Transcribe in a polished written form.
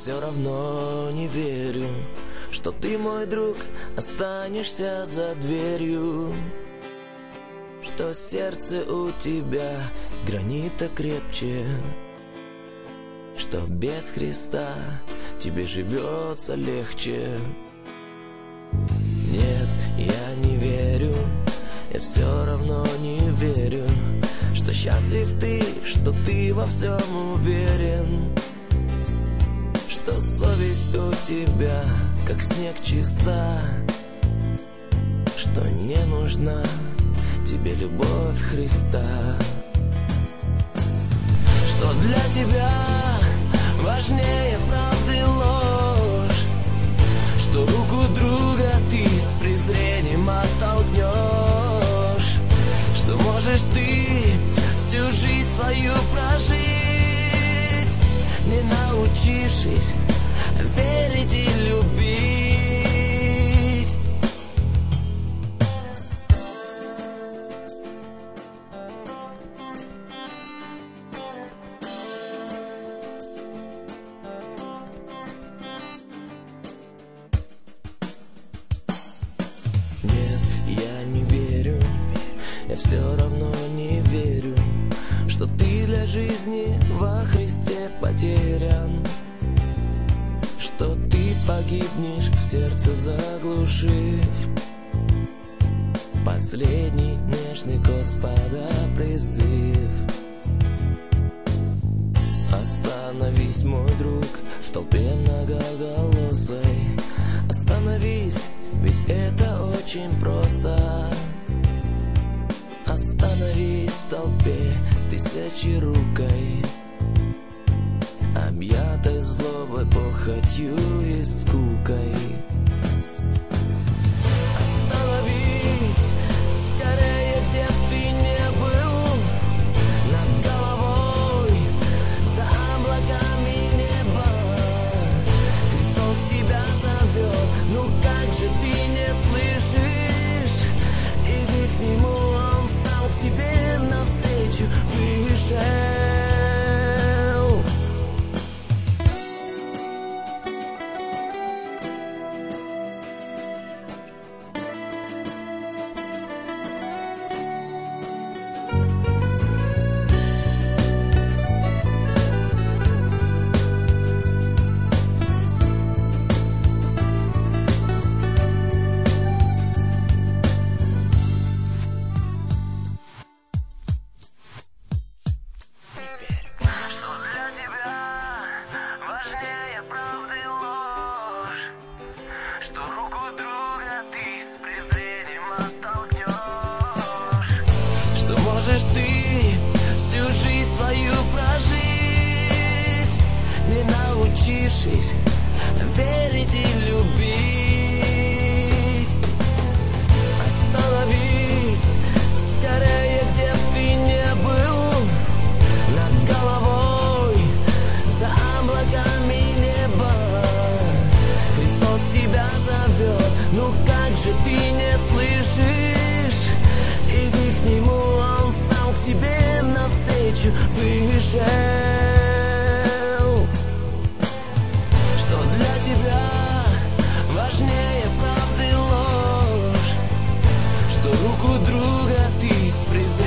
все равно не верю, что ты, мой друг, останешься за дверью, что сердце у тебя гранита крепче, что без Христа тебе живется легче. Нет, я не верю, я все равно не верю, что счастлив ты, что ты во всем уверен, что совесть у тебя, как снег, чиста, что не нужна тебе любовь Христа, что для тебя важнее правды ложь, что руку друга ты с презрением оттолкнешь, что можешь ты всю жизнь свою прожить, не научившись верить и любить. Нет, я не верю, я все равно не верю, что ты для жизни во Христе потерян, что ты погибнешь в сердце заглушив последний нежный Господа призыв. Остановись, мой друг, в толпе многоголосой, остановись, ведь это очень просто. Остановись в толпе тысячерукой, объятой злобой, похотью и скукой. Остановись, скорее, где ты не был, над головой, за облаками неба. Христос тебя зовет, ну как же ты не слышишь? Иди к Нему, Он сам к тебе навстречу пришел. Можешь ты всю жизнь свою прожить, не научившись верить и любить. Остановись, скорее, где ты не был, над головой, за облаками неба. Христос тебя зовет, ну как же ты не слышишь? Иди к Нему, Он сам к тебе навстречу пришел. Что для тебя важнее правды ложь, что руку друга ты с презрением